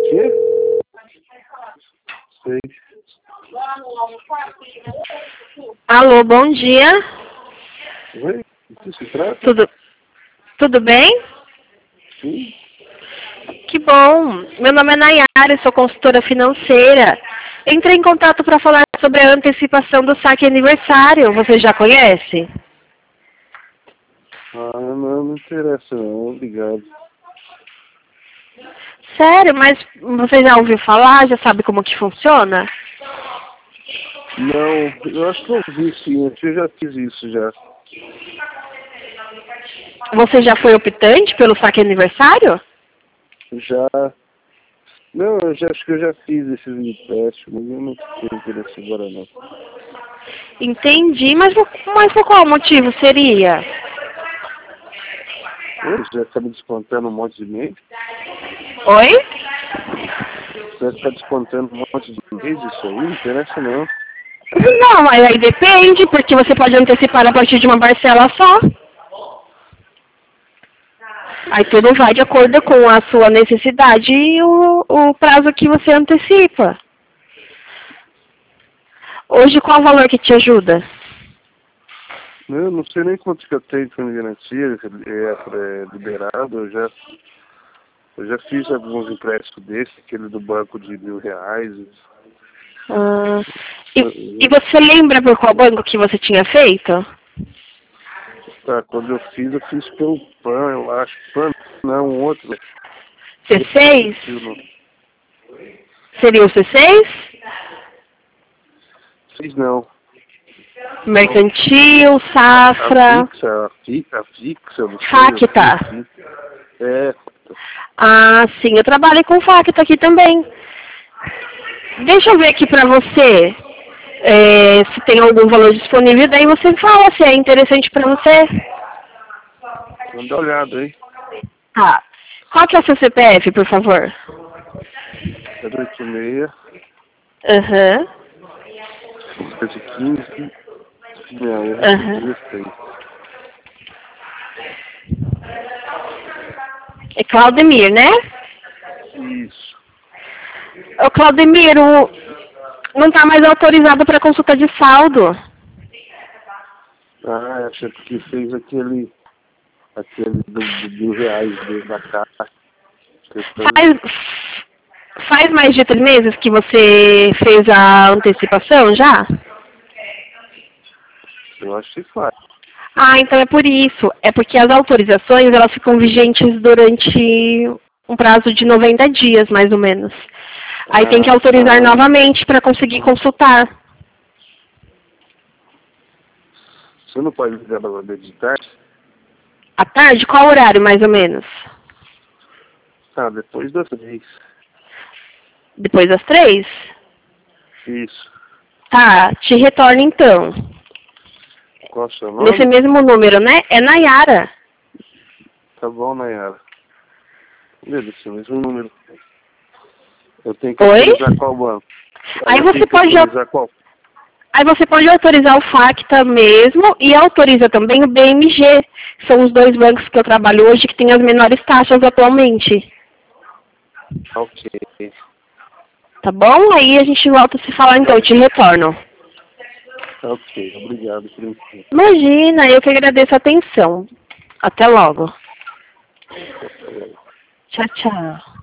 quê? Sei. Alô, bom dia. Oi? O que se trata? Tudo bem? Sim. Que bom. Meu nome é Nayara, eu sou consultora financeira. Entrei em contato para falar sobre a antecipação do saque aniversário. Você já conhece? Ah, não interessa não, obrigado. Sério? Mas você já ouviu falar? Já sabe como que funciona? Não, eu acho que eu vi sim, eu já fiz isso já. Você já foi optante pelo saque aniversário? Já. Não, acho que eu já fiz esses empréstimos, eu não tenho interesse agora não. Entendi, mas por qual motivo seria? Já está me descontando um monte de mês? Oi? Já está descontando um monte de mês isso aí? Não interessa não. Não, mas aí depende, porque você pode antecipar a partir de uma parcela só. Aí tudo vai de acordo com a sua necessidade e o prazo que você antecipa. Hoje, qual o valor que te ajuda? Eu não sei nem quanto que eu tenho de garantia, é liberado, eu já fiz alguns empréstimos desses, aquele do banco de R$ 1.000. Ah, e você lembra por qual banco que você tinha feito? Tá, quando eu fiz pelo PAN, eu acho. PAN, não, um outro. C6? Seria o C6? Fiz não. Mercantil, Safra, A fixa, não sei. Facta. É, Ah, sim, eu trabalho com Facta aqui também. Deixa eu ver aqui pra você se tem algum valor disponível, daí você fala se é interessante pra você. vamos dar uma olhada aí. Tá. Qual que é o seu CPF, por favor? 086, Aham. 115, não, Aham. 16. É Claudemir, né? Isso. O Claudemir, não está mais autorizado para consulta de saldo. Ah, achei que fez aquele do R$ 1.000 da caixa. Faz mais de 3 meses que você fez a antecipação já? Eu acho que faz. Ah, então é por isso. É porque as autorizações, elas ficam vigentes durante um prazo de 90 dias, mais ou menos. Aí tem que autorizar novamente para conseguir consultar. Você não pode ligar para meditar? À tarde? Qual horário, mais ou menos? Ah, depois das 3. Depois das 3? Isso. Tá, te retorno então. Qual é o seu nome? Nesse mesmo número, né? É Nayara. Tá bom, Nayara. Beleza, esse mesmo número. Eu tenho que Oi? autorizar qual banco? Aí você pode... autorizar qual? Aí você pode autorizar o Facta mesmo e autoriza também o BMG. São os dois bancos que eu trabalho hoje que têm as menores taxas atualmente. Ok. Tá bom? Aí a gente volta a se falar então, eu te retorno. Ok, obrigado por isso. Imagina, eu que agradeço a atenção. Até logo. Tchau, tchau.